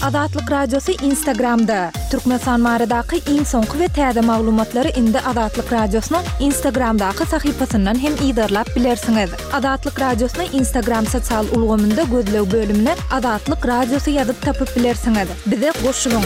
Azatlyk Radiosu Instagramda. Türkmenistan maradaky iň soňky we täze maglumatlary indi Azatlyk Radiosynyň Instagramdaky sahypasyndan hem ýa-da bilersiňiz. Azatlyk Radiosynyň Instagram sosial ulgamynda gözlew bölümine Azatlyk Radiosu ýazyp tapyp bilersiňiz. Bize goşulyň.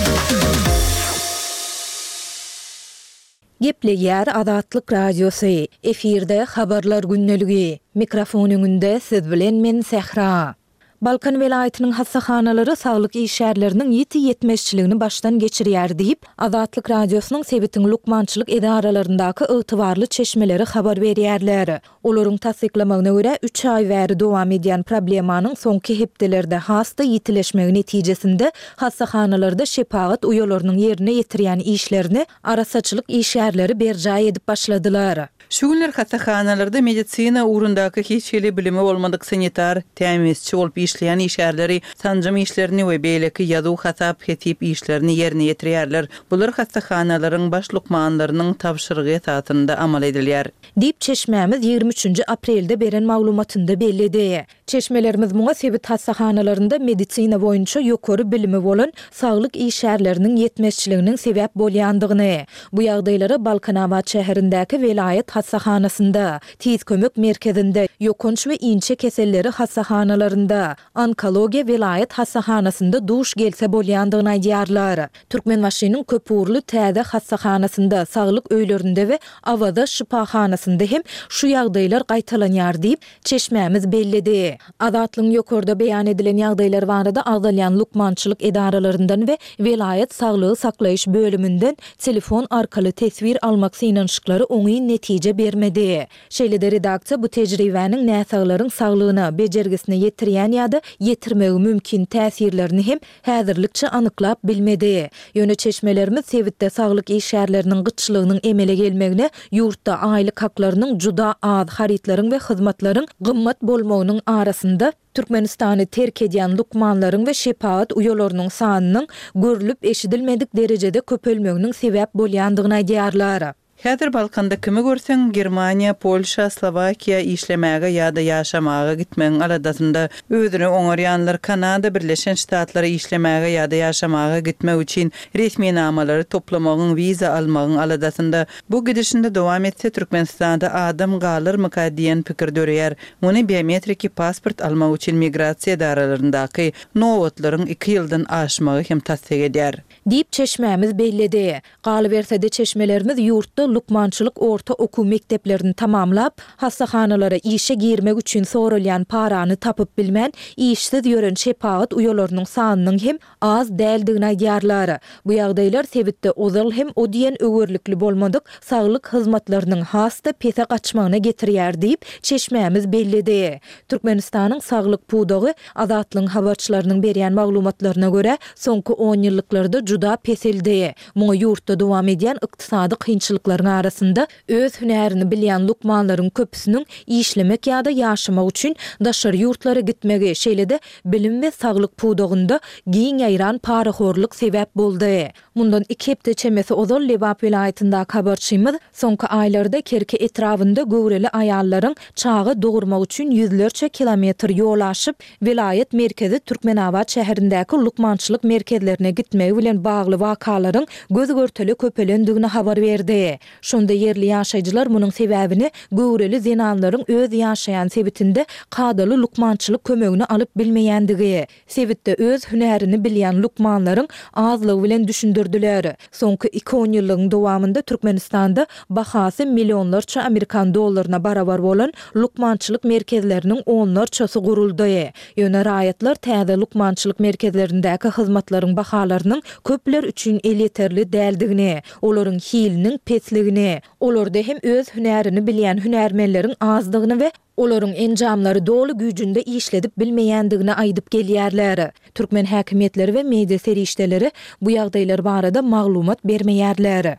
Gepleýär Azatlyk Radiosu. Efirde habarlar günneligi. Mikrofon öňünde siz bilen men Sehra. Balkan welaýatynyň hassahanaları saglyk işärleriniň ýeti-ýetmeşçiligini başdan geçirýär diýip Azatlyk Radiosynyň sebitiň lukmançylyk edaralaryndaki ygtybarly çeşmeleri habar berýärler. Olaryň tasdiklamagyna görä 3 ay bäri dowam edýän problemanyň soňky hepdelerde hasta ýitileşmegi netijesinde hassahanalarda şepagat uýalarynyň ýerine ýetirýän işlerini arasaçylyk işärleri berjaý edip başladylar. Şu günler hassahanalarda medisina uğrundaky hiçbir bilimi bolmadyk sanitar tämizçi bolup işleyen işärleri, sanjam işlerini we beýleki ýazyw hasap hetip işlerini ýerine ýetirýärler. Bular hassahanalaryň baş lukmanlarynyň tapşyrygy esasynda amal edilýär. Diýip çeşmämiz 23 aprelde beren maglumatynda bellidi. Çeşmelerimiz muňa sebit hassahanalarynda medisina boýunça ýokary bilimi bolan saglyk işärleriniň ýetmeşçiliginiň sebäp bolýandygyny, bu ýagdaýlara Balkanabad şäherindäki welaýat hassahanasynda, tiz kömek merkezinde, ýokunç we inçe keselleri hassahanalarynda, onkologiya welaýat hassahanasynda duş gelse bolýandygyny aýdýarlar. Türkmenbaşynyň köpürli täze hassahanasynda, saglyk öýlerinde we awada şipahanasynda hem şu ýagdaýlar gaýtalanýar diýip çeşmämiz bellidi. Azatlyň ýokarda beýan edilen ýagdaýlar barada agdalýan lukmançylyk edaralarynyň we welaýat saglygy saklaýyş bölümünden telefon arkaly tesbir almak synanşyklary oňy netije bermedi. Şeýle-de redaksiýa bu tejribäniň näsaglaryň saglygyna, bejergisine ýetirýän ýa-da ýetirmegi mümkin täsirlerini hem häzirlikçe anyklap bilmedi. Ýöne çeşmelerimiz sebitde saglyk işärleriniň gyçylygynyň emele gelmegine, ýurtda aýlyk haklarynyň juda az haritlaryň we hyzmatlaryň gymmat bolmagynyň arasynda Türkmenistany terk edýän lukmanlaryň we şepaat uýalarynyň sanynyň görülüp eşidilmedik derejede köpelmeginiň sebäp bolýandygyny aýdýarlar. Häzir Balkanda kimi görseň Germaniýa, Polşa, Slovakiýa işlemäge ýa-da ýaşamaga gitmegiň aladasynda özüni oňarýanlar Kanada, Birleşen Ştatlary işlemäge ýa-da ýaşamaga gitmek üçin resmi namalary toplamagyň, wiza almagyň aladasynda bu gidişinde dowam etse Türkmenistanda adam galyrmy diýen pikir döreýär. Muny biometriki pasport almak üçin migrasiýa daralaryndaky nowatlaryň 2 ýyldan aşmagy hem tasdik edýär. Diýip çeşmämiz bellidi. Galybersede çeşmelerimiz ýurtda lukmançylyk orta okuw mekteplerini tamamlap, hassahanalara işe girmek üçin sorulýan parany tapyp bilmän, işsiz ýören şepaat uýalarynyň sanynyň hem az däldigini aýdýarlar. Bu ýagdaýlar sebitde ozal hem o diýen öwürlikli bolmadyk saglyk hyzmatlarynyň hasta pese gaçmagyna getirýär diýip çeşmämiz bellidi. Türkmenistanyň saglyk pudagy Azatlyň habarçylarynyň berýän maglumatlaryna görä soňky 10 ýyllyklarda juda peseldi. Muňa ýurtda dowam edýän ykdysady kynçylyklaryň arasynda öz hünärini bilýän lukmanlaryň köpüsiniň işlemek ýa-da ýaşamak üçin daşary ýurtlara gitmegi, şeýle-de bilim we saglyk pudagynda giň ýaýran paraxorlyk sebäp boldy. Mundan 2 hepde çemesi ozal Lebap welaýatynda habarçymyz soňky aýlarda Kerke etrafynda göwreli aýallaryň çagy dogurmak üçin ýüzlerçe kilometr ýol aşyp welaýat merkezi Türkmenabad şäherindäki lukmançylyk merkezlerine gitmegi bilen bagly wakalaryň göz görteli köpelendigini habar berdi. Şonda yerli ýaşaýjylar munyň sebäbini göwreli zenanlaryň öz ýaşaýan sebitinde kadaly lukmançylyk kömegini alyp bilmeýändigi, sebitde öz hünerini bilýän lukmanlaryň azlygy bilen düşündirdiler. Soňky 2 ýyllyň dowamında Türkmenistanda bahasy millionlarça Amerikan dollaryna barabar bolan lukmançylyk merkezleriniň onlarçasy guruldy. Ýöne raýatlar täze lukmançylyk merkezlerindäki hyzmatlaryň bahalarynyň köpler üçin elýeterli däldigini, olaryň hiliniň pesligini, olarda hem öz hünerini bilýän hünermenleriň azdygyny we olaryň enjamlary dolu güýjünde işledip bilmeýändigini aýdyp gelýärler. Türkmen häkimetleri we media serişdeleri bu ýagdaýlar barada maglumat bermeýärler.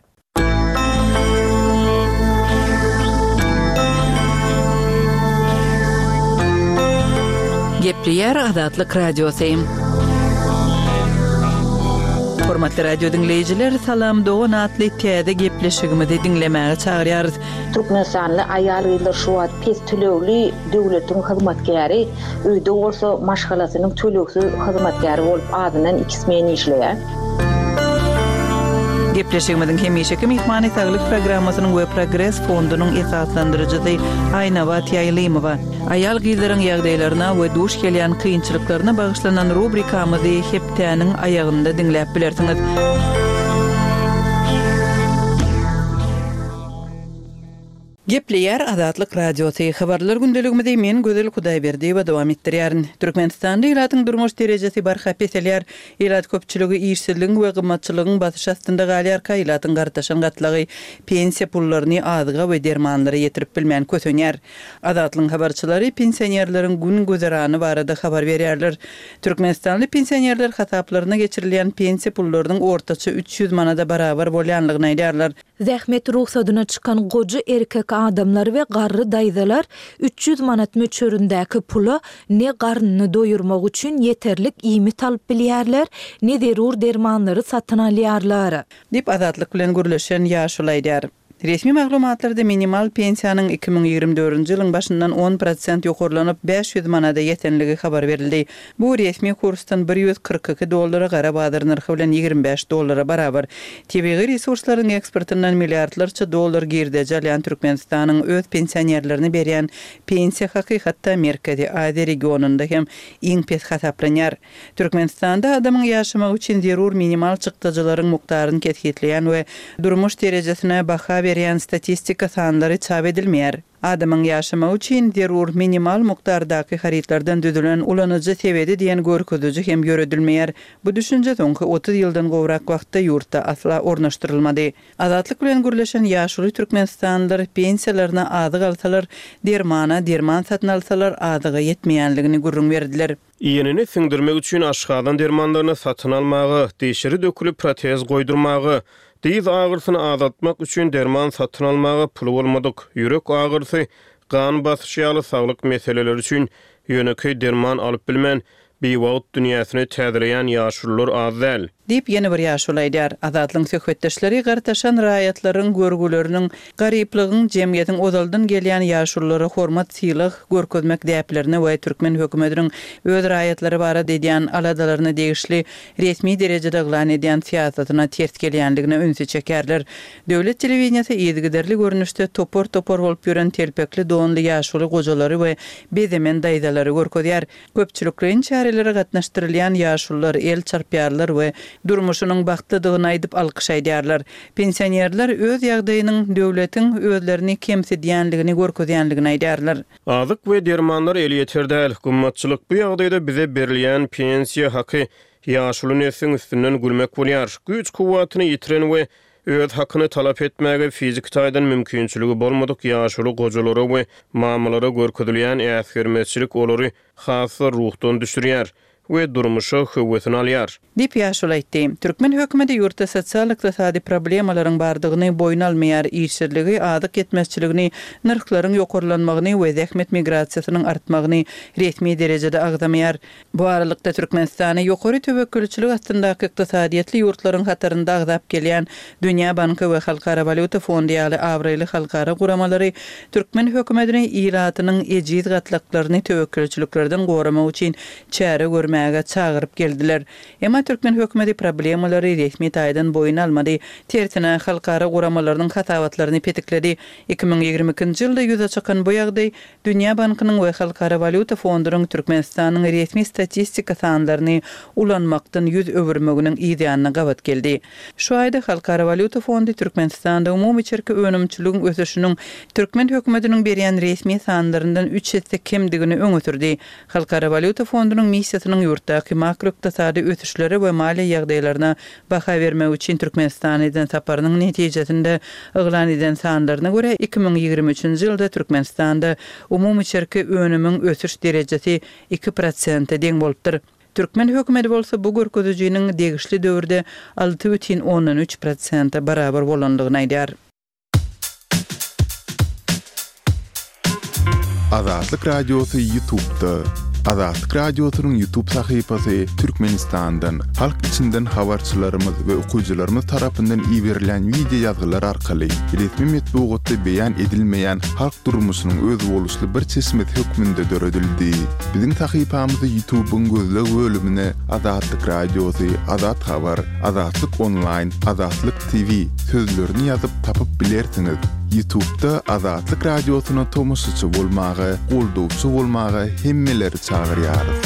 Gepleýär Azatlyk Radiosu. Hormatly radio dinleyijiler, salam Doğan atly täze gepleşigimizi dinlemäge çagyrýarys. Türkmenistanly aýal gyzlar şu wagt pes tölegli döwletiň hyzmatkäri, öýde bolsa maşgalasynyň töleksiz hyzmatkäri bolup adynan 2 men işleýär. Gepleşigimizin hemişeki mihmany saglyk programmasynyň we Progress fondunyň esaslandyrjysy Aýnabat Ýaýlymowa. Aýal gyzlaryň ýagdaýlaryna we duş gelýän kynçylyklaryna bagyşlanan rubrikamyzy hepdäniň aýagynda dinläp bilersiňiz. Gepleýär Azatlyk radiosy habarlar gündeligimizde men Gözel Hudaýberdi we dowam etdirýärin. Türkmenistanda ýylatyň durmuş derejesi barha peselýär. Ýylat köpçüligi işsizligiň we gymmatçylygyň basyş astynda galýar ýylatyň gartaşan gatlagy pensiýa pullaryny adyga we dermanlara ýetirip bilmän kösenýär. Azatlyň habarçylary pensionerleriň gün gözerany barada habar berýärler. Türkmenistanly pensionerler hasaplaryna geçirilýän pensiýa pullarynyň ortaça 300 manada barabar bolýanlygyny aýdýarlar. Zähmet ruhsadyna çykan goja erkek adamlar we garry daýzalar 300 manat möçöründäki pulu ne garnyny doýurmak üçin yeterlik iýmit alyp bilýärler, ne derur dermanlary satyn alýarlar. Dip Azatlyk bilen gürleşen ýaşul aýdýar. Resmi maglumatlarda minimal pensiýanyň 2024-nji ýylyň başyndan 10% ýokarlanyp 500 manada ýetenligi habar berildi. Bu resmi kursdan $142 gara bazyr narhy bilen $25 barabar. Tebigy resurslaryň eksportyndan milliardlarça dollar girdeje alýan Türkmenistanyň öz pensionerlerini berýän pensiýa haky hatda Merkezi Aziýa regionunda hem iň pes hasaplanýar. Türkmenistanda adamyň ýaşamak üçin zerur minimal çykdyjylaryň mukdaryny ketgitleýän we durmuş derejesine baha berýän statistika sanlary çap edilmeýär. Adamyň ýaşamak üçin zerur minimal mukdardaky haritlardan düzülen ulanyjy sebedi diýen görkezüji hem ýöredilmeýär. Bu düşünje soňky 30 ýyldan gowrak wagtda ýurtda asla ornaşdyrylmady. Azatlyk bilen gürleşen ýaşuly türkmenistanlylar pensiýalaryna adyg alsalar, derman satyn alsalar adyga ýetmeýänligini gurrun berdiler. Iýenini siňdirmek üçin aşgadan dermanlaryny satyn almagy, deşiri dökülip protez goýdurmagy, diz ağrısını azaltmak üçün derman satın almağa pul bolmadyk. Yürek ağrısı, kan basyşy ýaly saglyk meseleleri üçün ýöneköy derman alyp bilmän, beýwagt dünýäsini täzereýän ýaşullar az däl. Dip ýene bir ýaşul aýdýar. Azatlyň söhbetdeşleri gartaşan raýatlaryň görgüleriniň garyplygyň jemgyýetiň ozaldan gelýän ýaşullary hormat sylyk görkezmek däplerini we türkmen hökümetiniň öz raýatlary barada edýän aladalaryny degişli resmi derejede eglan edýän siýasatyna ters gelýänligine ünsü çekerler. Döwlet telewizionyasy ýetgiderli görnüşde topor bolup ýören telpekli donly ýaşuly gojalary we bezemen daýzalary görkezýär. Köpçüliklerin çareleri gatnaşdyrylýan ýaşullar el çarpýarlar we durmuşynyň bagtlydygyny aýdyp alkyş aýdýarlar. Pensionerler öz ýagdaýynyň döwletiň özlerini kemsedýänligini görkezýänligini aýdýarlar. Azyk we dermanlar el ýeterdäl. Gymmatçylyk bu ýagdaýda bize berilýän pensiýa haky ýaşuly nesliň üstünden gülmek bolýar. Güç kuwatyny ýitiren we öz hakyny talap etmäge fizik taýdan mümkinçiligi bolmadyk ýaşuly gojalary we mamulary görkezilýän äsgermezçilik olary hasy ruhdan düşürýär we durmuşy höwetini alýar. Dip ýaşul aýtdy. Türkmen hökümeti ýurtda sosial-ykdysady problemalaryň bardygyny boýun almaýar, işsizligi, adyk etmezçiligini, narhlaryň ýokarlanmagyny we zähmet migrasiýasynyň artmagyny resmi derejede agdamaýar. Bu aralykda Türkmenistany ýokary töwekkülçilik astyndaky ykdysadyýetli ýurtlaryň hatarynda agdap gelýän Dünýä Banky we Halkara Valyuta Fondy ýaly awraýly halkara guramalary Türkmen hökümetiniň ýylatynyň ejiz gatlaklaryny töwekkülçiliklerden goramak üçin çäre görmäge çagyryp geldiler. Emma Türkmen hökümeti problemalary resmi taýdan boýun almady. Tersine halkara guramalarynyň hatawatlaryny petikledi. 2022-nji ýylda ýüze çykan bu ýagdaý Dünýä Bankynyň we Halkara Valyuta Fondunyň Türkmenistanyň resmi statistika sanlaryny ulanmakdan ýüz öwürmeginiň ýa-da gabat geldi. Şu aýda Halkara Valyuta Fondy Türkmenistanda umumy içerki önümçiligiň ösüşiniň Türkmen hökümetiniň berýän resmi sanlaryndan 3 hisse kemdigini öňütürdi. Halkara Valyuta Fondunyň missiýasynyň ýurtdaky makroiqtisady ösüşleri we maliýe ýagdaýlaryna baha bermek üçin Türkmenistanyň saparynyň netijesinde eglan eden sanlaryna görä 2023-nji ýylda Türkmenistanda umumy içerki önümüň ösüş derejesi 2% deň bolupdyr. Türkmen hökümeti bolsa bu görkezijiniň degişli döwürde 6,13% barabar bolandygyny aýdýar. Azatlyk radiosu YouTube'da Azatlyk Radiosynyň YouTube sahypasy Türkmenistandan, halk içinden habarçylarymyz we okuwçylarymyz tarapyndan ýiberilen video ýazgylar arkaly resmi metbuatda beýan edilmeýän halk durmuşynyň öz boluşly bir çeşmet hökmünde döredildi. Biziň sahypamyzy YouTube'un gözleg bölümine Azatlyk Radiosy, Azat Habar, Azatlyk Online, Azatlyk TV sözlerini ýazyp tapyp bilersiňiz. YouTube'da Azatlyk Radiosyna tomoşçy bolmagy, goldowçy bolmagy hemmeleri çağırýarys.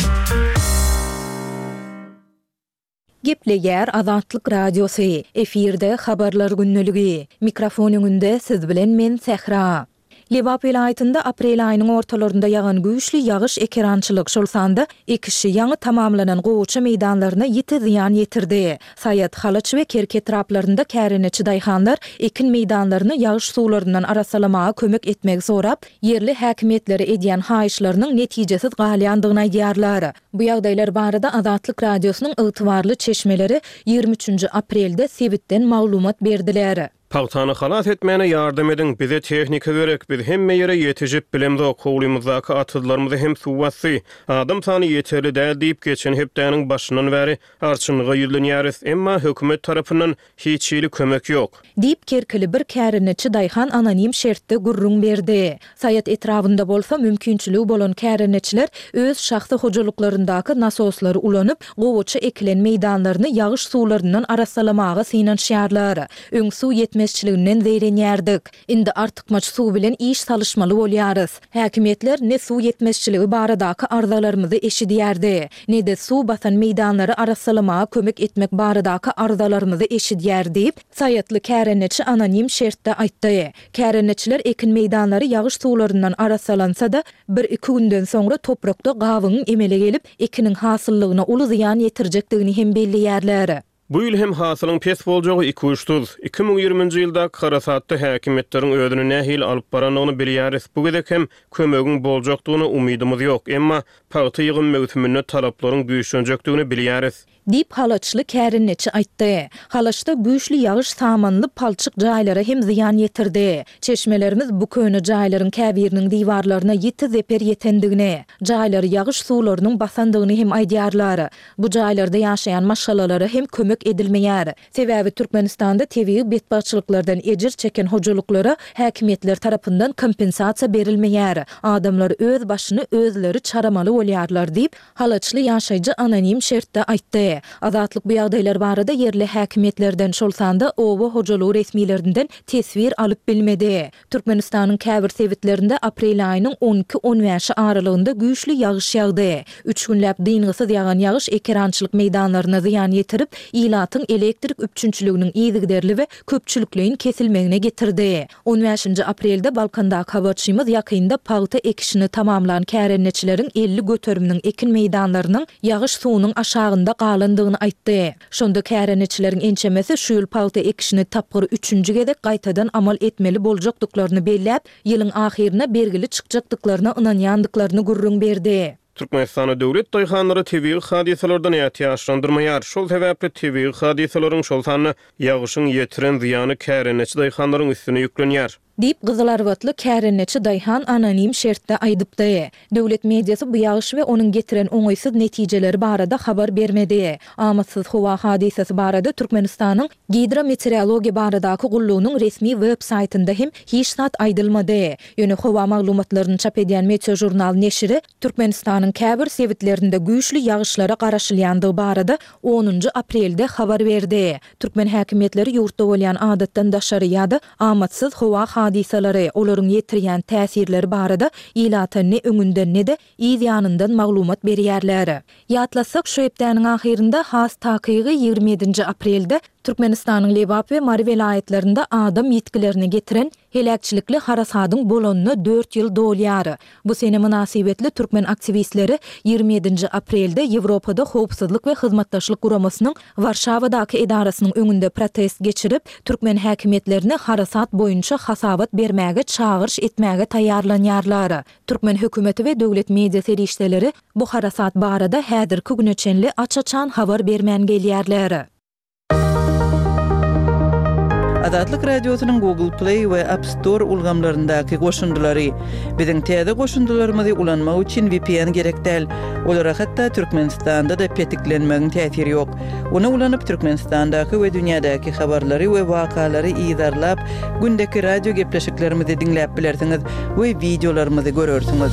Gepleýär Azatlyk Radiosy, efirde habarlar günneligi. Mikrofon öňünde siz bilen men Sehra. Lewap vilayetinde aprel aýynyň ortalarynda ýagan güýçli ýagyş ekerançylyk şolsanda ekişi ýaňy tamamlanan gowy meýdanlaryna ýiti ziýan ýetirdi. Sayat Halaç we Kerke traplarynda käreneçi daýhanlar ekin meýdanlaryny ýagyş suwlaryndan arasalamaga kömek etmek sorap, yerli häkimetleri edýän haýyşlarynyň netijesiz galýandygyny aýdýarlar. Bu ýagdaýlar barada Azatlyk Radiosynyň ygtybarly çeşmeleri 23 aprelde Sebitden maglumat berdiler. Pagtany halat etmäne ýardam edin, bize tehnika berek, biz hemme ýere ýetijip bilemde okowlymyzdaky atylarymyzy hem suwatdy. Adam sany ýeterli däl diýip geçen hepdäniň başyndan bäri arçynlyga ýüzlenýäris, emma hökümet tarapyndan hiç ýyly kömek ýok. Diýip Kerkeli bir käreneçi daýhan anonim şertde gurrun berdi. Sayat etrafynda bolsa mümkinçiligi bolan käreneçiler öz şahsy hojalyklaryndaki nasoslary ulanyp, gowaça ekilen meýdanlaryny ýagyş suwlaryndan arasalamaga synanýarlar. Öň suw mesçiliginden zeýrenýärdik. Indi artykmaç suw bilen iş salışmaly bolýarys. Häkimetler ne suw yetmezçiligi baradaky arzalarymyzy eşidýärdi, ne de suw basan meýdanlary arasalamaga kömek etmek baradaky arzalarymyzy eşidýär diýip Sayatly käreneçi anonim şertde aýtdy. Käreneçiler ekin meýdanlary ýagyş suwlaryndan arasalansa da 1-2 günden soňra toprakda gawyň emele gelip ekiniň hasyllygyna uly ziýan ýetirjekdigini hem belliýärler. Bu ýyl hem hasylyň pes boljagy 2-3 2020-nji ýylda Karasatda häkimetleriň ödüni nähil alyp baranyny bilýäris. Bu gedek hem kömegiň boljakdygyna umydymyz ýok, emma paýty ýygyn mewsümine talaplaryň güýçlenjekdigini bilýäris. Diýip Halaçly käreneçi aýtdy. Halaçda güýçli ýagyş samanly palçyk jaýlara hem ziýan ýetirdi. Çeşmelerimiz bu köni jaýlaryň käbiriniň diwarlaryna ýeti zeper ýetendigini, jaýlary ýagyş suwlarynyň basandygyny hem aýdýarlar. Bu jaýlarda ýaşaýan maşgalalary hem kömek edilmeýär. Sebäbi Türkmenistanda tebii betbaçylyklardan ejir çeken hojalyklara häkimetler tarapyndan kompensasiýa berilmeýär. Adamlar öz başyny özleri çaramaly bolýarlar diýip Halaçly ýaşaýjy anonim şertde aýtdy. Azatlyk bu ýagdaýlar barada yerli häkimetlerden şolsanda owa hojalyk resmiýetlerinden tesbir alyp bilmedi. Türkmenistanyň käbir sebitlerinde aprel aýynyň 12-15 aralygynda güýçli ýagyş ýagdy. 3 günläp dyngysyz ýagan ýagyş ekerançylyk meýdanlaryna ziýan ýetirip, ilatyň elektrik üpçünçiliginiň ýygyderli we köpçülikligiň kesilmegine getirdi. 15 aprelde Balkandaky habarçymyz ýakynda paýta ekişini tamamlanan käreneçileriň 50 göterüminiň ekin meýdanlarynyň ýagyş suwunyň aşagyynda galandygyny aýtdy. Şonda käreneçileriň ençemesi şu ýyl paýta ekişini tapgyry 3-nji gedek gaýtadan amal etmeli boljakdyklaryny belläp, ýylyň ahyrına bergili çykjakdyklaryna ynanýandyklaryny gurrun berdi. Türkmenistana döwlet daýhanlary tebii hadiselerden ýaşandyrmaýar. Şol sebäpli tebii hadiselerin şol sany ýagyşyň ýetiren ziýany käreneçi daýhanlaryň üstüne ýüklenýär. Diýip Gyzylarwatly käreneçi daýhan anonim şertde aýdypdy. Döwlet mediýasy bu ýagyş we onuň getiren oňaýsyz netijeleri barada habar bermedi. Amatsız howa hadisesi barada Türkmenistanyň gidrometeorologiýa baradaky gullugynyň resmi web saýtynda hem hiç zat aýdylmady. Ýöne howa maglumatlaryny çap edýän Meteo jurnal neşri Türkmenistanyň käbir sebitlerinde güýçli ýagyşlara garaşylýandygy barada 10 aprelde habar berdi. Türkmen häkimetleri ýurtda bolýan adatdan daşary ýa-da amatsız howa hadiselere olaryň ýetirýän täsirleri barada ýylata ne öňünden ne de ýanyndan maglumat berýärler. Ýatlasak şu hepdäniň ahyrynda has takygy 27 aprelde Türkmenistanyň Lewap we Mari vilayetlerinde adam ýetkilerini getiren helakçilikli harasadyň bolanyna 4 ýyl dolýar. Bu sene münasibetli Türkmen aktivistleri 27 aprelde Ýewropada howpsuzlyk we hyzmatdaşlyk guramasynyň Warşawadaky edarasynyň öňünde protest geçirip, Türkmen häkimetlerini harasat boýunça hasabat bermäge çağırş etmäge taýýarlanýarlar. Türkmen hökümeti we döwlet media serişdeleri bu harasat barada häzirki güneçenli açaçan habar bermän gelýärler. Azatlyk Radiosynyň Google Play we App Store ulgamlaryndaky goşundulary. Biziň täze goşundularymyzy ulanmak üçin VPN gerek däl. Olara hatda Türkmenistanda da petiklenmegiň täsiri ýok. Ona ulanyp Türkmenistandaky we dünýädäki habarlary we wakalary ýydarlap, gündäki radio gepleşiklerimizi dinläp bilersiňiz we videolarymyzy görersiňiz.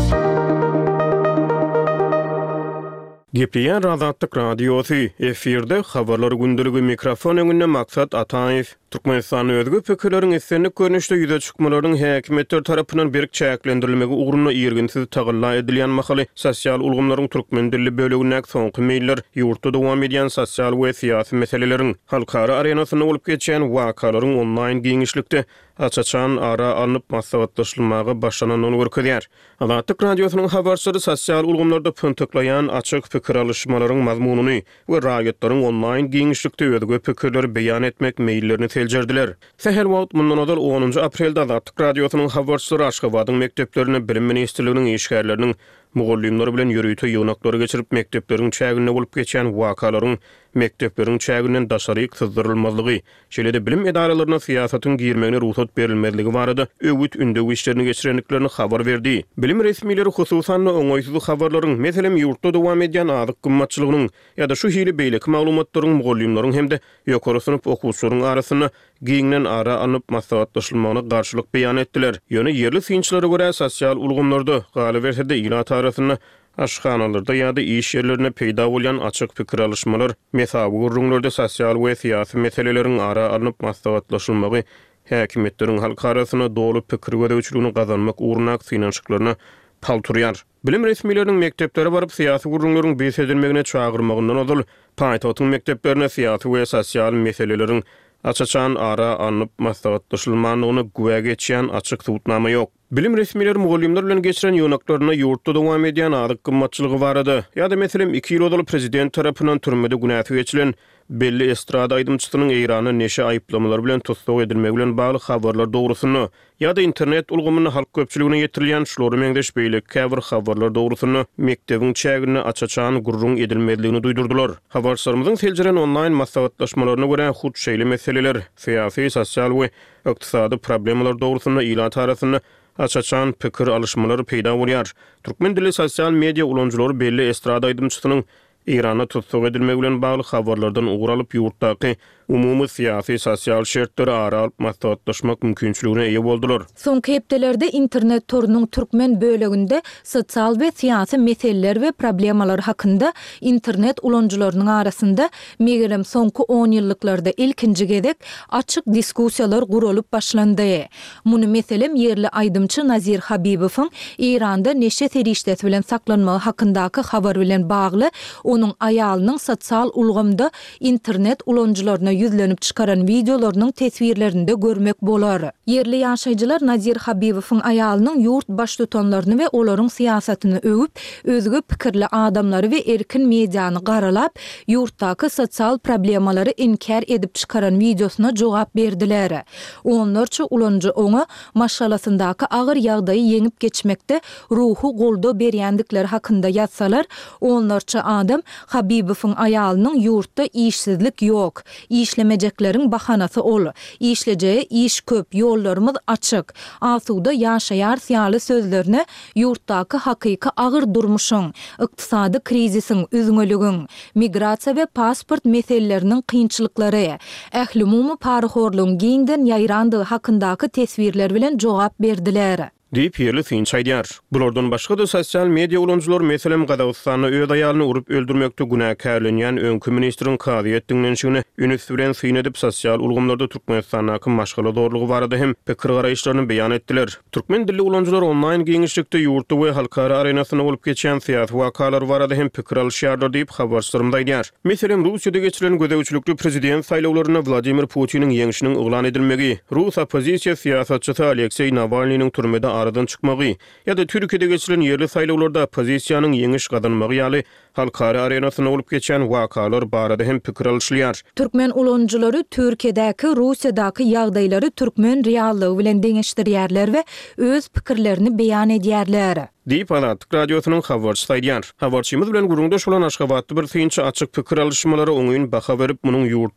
Gepleyen Azatlyk Radiosu efirde habarlar gündüligi mikrofon öňünde Maksat Ataýew. Türkmenistan özgü pikirleriň essenlik görnüşde ýüze çykmalaryň häkimetler tarapyndan berk çäklendirilmegi ugruna ýerginsiz tagylla edilýän mahaly sosial ulgamlaryň türkmen dilli bölegine soňky meýiller ýurtda dowam edýän sosial we syýasy meseleleriň halkara arenasyna bolup geçýän wakalaryň online giňişlikde açaçan ara alınıp maslahatlaşylmagy başlananyny görkezýär. Azatlyk Radiosynyň habarçylary sosial ulgamlarda pöntöklaýan açyk pikir alışmalarının mazmununy we raýatlaryň online giňişlikde özgü pikirleri beýan etmek meýillerini seljerdiler. Seher wagt mundan odal 10 aprelde Azatlyk Radiosynyň habarçylary Aşgabatyň mekdeplerine Bilim Ministrliginiň işgärleriniň mugallimleri bilen ýürüýte ýygnaklary geçirip mekdepleriň çägine bolup geçýän wakalaryň mekdepleriň çäginden daşary syzdyrylmazlygy, şeýle-de bilim edaralaryna syýasatyň girmegine ruhsat berilmezligi barada öwüt ündägi işlerini geçirenliklerini habar berdi. Bilim resmileri hususan oňoýsuz habarlaryň, meselem ýurtda dowam edýän azyk gymmatçylygynyň ýa-da şu hili beýleki maglumatlaryň mugallimleriň hemde ýokary synap okuwçylaryň arasyna giňden ara anyp maslahatlaşylmagyna garşylyk beýan etdiler. Ýöne yerli synçylary görä sosial ulgamlarda galy bersede ilat arasyna aşhanalarda ýa-da iş ýerlerine peýda bolýan açyk pikir alışmalar, mesaby gurrunlarda sosial we syýasy meseleleriň ara anyp maslahatlaşylmagy häkimetleriň halk arasyna dolu pikir gödäwçiligini gazanmak ugruna synançyklaryna palturýar. Bilim resmileriniň mekdeplere baryp syýasy gurrunlaryň beýsedilmegine çağırmagyndan odul, paýtagyň mekteplerine syýasy we sosial meseleleriň açaçan ara anyp maslahatlaşylmagyny güwe geçýän açyk tutnama ýok. Bilim resmileri mugallimler bilen geçiren ýygnaklaryna ýurtda dowam edýän azyk gymmatçylygy barada ýa-da meselem 2 ýyl odal prezident tarapyndan türmede günäsy geçilen belli estrada aýdymçysynyň Eýrana neşe aýyplamalar bilen tutsak edilmegi bilen bagly habarlar dogrusyny ýa-da internet ulgamyny halk köpçüligine ýetirilýän şolary meňdeş beýleki käbir habarlar dogrusyny mekdebiň çägine açaçan gurrun edilmezligini duýdurdular. Habarçylarymyzyň seljeren online maslahatlaşmalaryna görä hut şeýle meseleler, syýasy, sosial we ykdysady problemalar dogrusyna ilat arasyna açaçan pikir alışmalary peýda bolýar. Türkmen dilli sosial media ulanjylary belli estrada aýdymçysynyň Eýrana tutsak edilmegi bilen bagly habarlardan ugralyp ýurtdaky umumy syýasy sosial şertleri ara alyp maslahatlaşmak mümkinçiligine eýe boldular. Soňky hepdelerde internet torunyň türkmen böleginde sosial we syýasy meseleler we problemalar hakynda internet ulanjylarynyň arasynda megerem soňky 10 ýyllyklarda ilkinji gezek açyk diskussiýalar guralyp başlandy. Muny meselem yerli aýdymçy Nazir Habibowyň Eýranda neşe serişdesi bilen saklanmagy hakyndaky habar bilen bagly onuň aýalynyň sosial ulgamda internet ulanjylaryna yüzlenip çıkaran videolarynyň tesvirlerinde görmek bolar. Yerli ýaşaýjylar Nazir Habibowyň aýalynyň ýurt baş tutanlaryny we olaryň syýasatyny öwüp, özgü pikirli adamlary we erkin mediany garalap, ýurtdaky sosial problemalary inkar edip çıkaran videosuna jogap berdiler. Onlarça ulanjy oňa maşgalasyndaky agyr ýagdaýy ýeňip geçmekde ruhu golda berýändikleri hakynda ýatsalar, onlarça adam Habibowyň aýalynyň ýurtda işsizlik ýok, işlemejeklerin bahanasy ol, işlejegi iş köp, ýollarymyz açyk, asuda ýaşaýar syýaly sözlerini ýurtdaky hakyky agyr durmuşyň, ykdysady krizisiň, üzüňeligiň, migrasiýa we pasport meseleleriniň kynçylyklary, ähli-umumy parhorlugyň giňden ýaýrandygy hakyndaky tesvirler bilen jogap berdiler. Diýip ýerli synç aýdýar. Bulardan başga da sosial media ulanjylar meselem Gadawystan'a öz aýalyny urup öldürmekde günäkärlenýän öňkü ministriň kazy etdiňlenşigine ünüs bilen syn edip sosial ulgamlarda Türkmenistanyň maşgala zorlugy barada hem pikir garaýşlaryny beýan etdiler. Türkmen dilli ulanjylar online giňişlikde ýurtda we halkara arenasyna bolup geçýän syýasy wakalar barada hem pikir alýarlar diýip habarçylarymda aýdýar. Meselem Russiýada geçirilen gödäwçilikli prezident saýlawlaryna Vladimir Putiniň ýeňişiniň oglan edilmegi, Rus opozisiýa syýasatçysy Aleksey Navalnyň türmede aradan çıkmagy ýa-da Türkiýede geçirilen yerli saýlawlarda opozisiýanyň ýeňiş gazanmagy ýaly halkara arenasyna bolup geçen wakalar barada hem pikir alýar. Türkmen ulanjylary Türkiýedäki, Russiýadaky ýagdaýlary türkmen reallygy bilen deňeşdirýärler we öz pikirlerini beýan edýärler. Diýip Azatlyk Radiosynyň habarçysy aýdýar. Habarçymyz bilen gurrundaş bolan Aşgabatda bir synçy açyk pikir alışmalary oňuň baha berip munyň ýurtda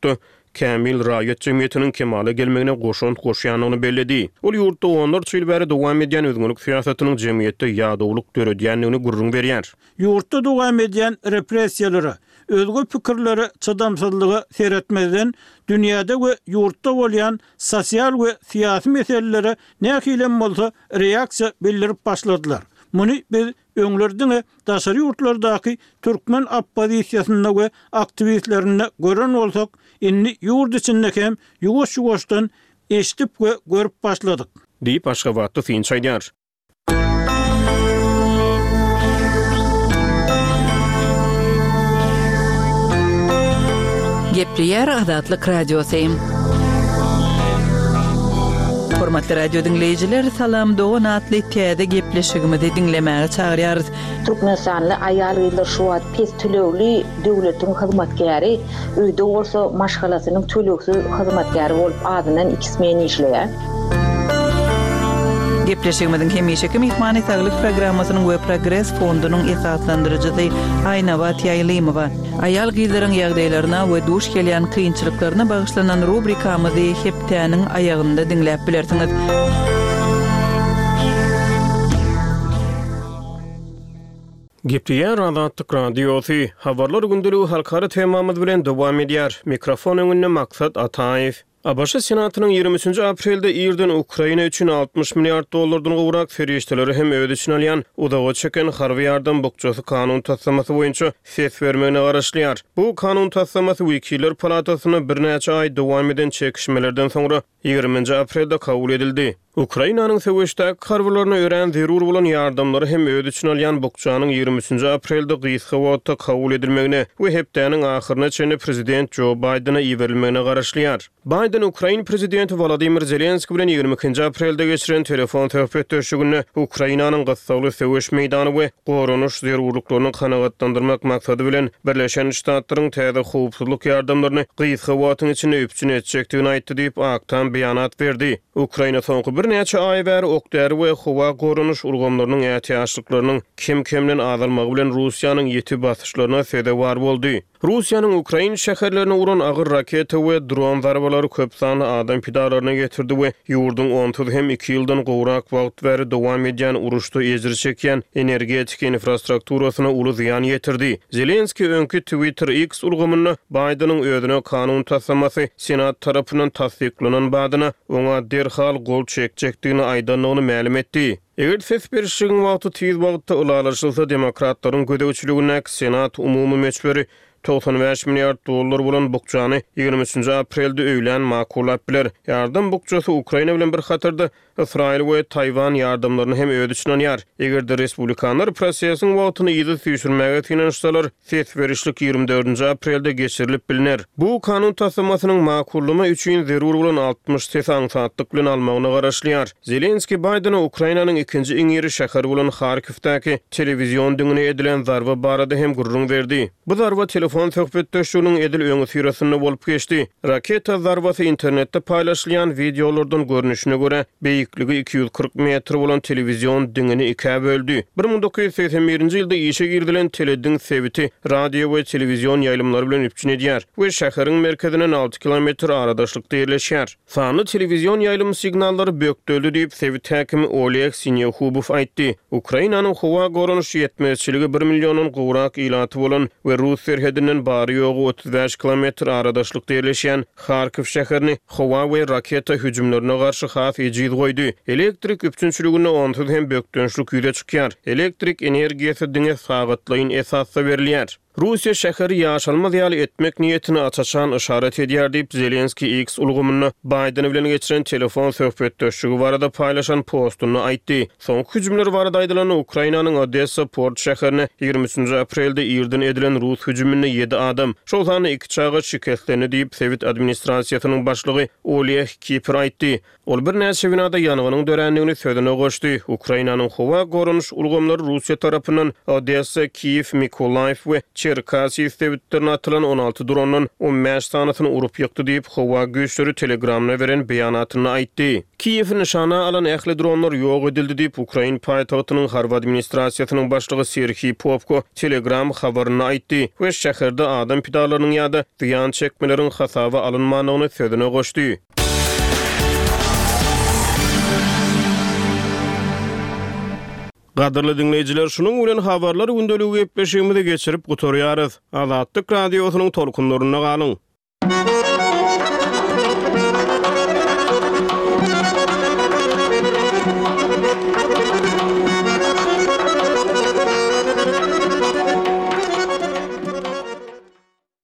Kamil Rayet Cemiyetinin kemale gelmegine goşýanyny belledi. Ol ýurtda 14 ýyl bäri dowam edýän özgünlük siýasatynyň jemiyetde ýadawlyk döredýänligini gurrun berýär. Ýurtda dowam edýän repressiýalary, özgü pikirleri çydamsızlygy seretmeden dünýäde we ýurtda bolýan sosial we syýasy meselelere näkilen bolsa reaksiýa bildirip başladylar. Muny biz öňlerdiňe daşary ýurtlardaky türkmen oppozisiýasyna we aktivistlerine gören bolsak, indi ýurt içindeki hem ýuwaş-ýuwaşdan eşitip we görüp başladyk. Diýip başga wagtda finç aýdýar. Gepleýär Azatlyk radiosyň. Hormatly radio dinleyijiler, salam dogan atly täze gepleşigimizi dinlemäge çagyrýarys. Türkmenistanly aýal gyzlar şu wagt pes tölegli döwletiň hyzmatkäri, öýde bolsa maşgalasynyň töleksiz hyzmatkäri bolup adynan 2 men işleýär. Gepleşigimizin hemişeki mehmany saglyk programmasynyň we Progress fondunyň esaslandyrjysy Aýna Batýaýlymowa aýal gyzlaryň ýagdaýlaryna we duş gelýän kynçylyklaryna bagyşlanan rubrikamyzy hepdäniň aýagynda dinläp bilersiňiz. Gepleýär Azatlyk radiosy. Habarlar gündüligi halkara temamyz bilen dowam edýär. Mikrofon öňünde Maksat Ataýew. Abaşy Senatynyň 23 aprelde ýerden Ukraina üçin 60 milliard dollardan gowrak ferişdeleri hem öwrü üçin alýan udaga çeken harby ýardam bukçasy kanun tassamasy boýunça ses bermegine garaşlýar. Bu kanun tassamasy Wekiller Palatasyna bir näçe aý dowam eden çekişmelerden soňra 20 aprelde kabul edildi. Ukrainanyň söwüşdäki harbylaryna ören zerur bolan ýardamlary hem öwrü üçin alýan bukçanyň 23 aprelde gysga wagtda kabul edilmegine we hepdäniň ahyryna çenli prezident Joe Biden'a iwerilmegine garaşlýar. Biden Ukraina prezidenti Volodymyr Zelenski bilen 22 aprelde geçiren telefon söhbetleşiginde Ukrainanyň gassagly söwüş meýdany we gorunuş zerurlyklaryny kanagatlandyrmak maksady bilen Birleşen Ştatlaryň täze howpsuzlyk ýardamlaryny gysga wagtyň içinde öpçün etjekdigini aýtdy diýip aktan beýanat berdi. Ukraina soňky bir näçe aý bäri okdary we howa gorunuş urgamlarynyň ähtiýaçlyklarynyň kim-kimden azalmagy bilen Russiýanyň ýeti basyşlaryna sebäp boldy. Russiýanyň Ukraina şäherlerine uran agyr raketa we dron zarbalary köp sany adam pidalaryna getirdi we ýurdun 30 hem 2 ýyldan gowrak wagt bäri dowam edýän uruşda ejir çekýän energetik infrastrukturasyna uly ziýan ýetirdi. Zelenski öňkü Twitter X urgamyny Bidenyň öýdüne kanun tassamasy Senat tarapyndan tasdiklanan badyna oňa derhal gol çekjekdigini aýdanlygyny ma'lum etdi. Eger ses berişiň wagty tiz wagtda ulalaşylsa demokratlaryň gödäwçiligine Senat umumy meçberi 95 milliard dollar bolan bukçany 23 aprelde öýlen makullap biler. Ýardam bukçasy Ukraina bilen bir hatarda Israil we Tayvan ýardamlaryny hem öýdü üçin alýar. Eger-de respublikanlar prosesiň wagtyny ýygy süýşürmäge tinanşsalar, ses berişlik 24 aprelde geçirilip bilinir. Bu kanun tassamasynyň makullygy üçin zerur bolan 60 ses aňsatlyk bilen almagyny garaşlýar. Zelenski Biden'a Ukrainanyň ikinji iň ýeri şäher bolan Harkivdäki televizion diňine edilen zarba barada hem gurrun berdi. Bu zarba telefon söhbetleşiginiň edil öňü sürasynda bolup geçdi. Raketa zarbasy internetde paýlaşylan videolardan görnüşine göre beýikligi 240 metr bolan televizion diňini ikä böldü. 1981-nji ýylda işe girdilen telediň sebiti radio we televizion ýaýlymlary bilen üpçün edýär we şäheriň merkezinden 6 kilometr aradaşlykda ýerleşýär. Sany televizion ýaýlym signallary bökdöldi diýip sebit häkimi Oleg Sinyahubov aýtdy. Ukrainanyň howa gorunuş ýetmezçiligi 1 millionyň gowrak ilaty bolan we Rus serhedinden bary ýogy 35 kilometr aradaşlykda ýerleşýän Harkiv şäherini howa we raketa hüjümlerine garşy haf ejid goýdy. Elektrik üpçünçiligine 30 hem bökdönçlük ýüre çykýar. Elektrik energiýasy diňe sagatlaýyn esasy berilýär. Russiya şäheri ýaşalmaz ýaly etmek niýetini açaçan işaret edýär diýip Zelenski X ulgamyny Biden bilen geçiren telefon söhbetleşigi barada paýlaşan postuny aýtdy. Soňky hüjümler barada aýdylan Ukrainanyň Odessa port şäherine 23 aprelde ýerden edilen Rus hüjüminde 7 adam, şol sany 2 çağa şikestlendi diýip Sowet administrasiýasynyň başlygy Oleg Kipr aýtdy. Ol bir näçe binada ýanygynyň dörenligini sözüne goşdy. Ukrainanyň howa gorunuş ulgamlary Russiýa tarapyndan Odessa, Kiev, Mykolaiv we Çerkasi istebitlerine atılan 16 dronun 15 sanatyny urup ýykdy diýip howa güýçleri Telegramna beren beýanatyny aýtdy. Kiýew nişana alan ähli dronlar ýok edildi diýip Ukraina paýtagtynyň harby administrasiýasynyň başlygy Serhiy Popko Telegram habaryny aýtdy we şäherde adam pidalarynyň ýa-da ziýan çekmeleriň hasaby alynmanyny sözüne goşdy. Gadyrly dinleýijiler, şunuň bilen habarlar gündöligi gepleşigimizi geçirip gutarýarys. Azatlyk radiosynyň tolkunlaryna galyň.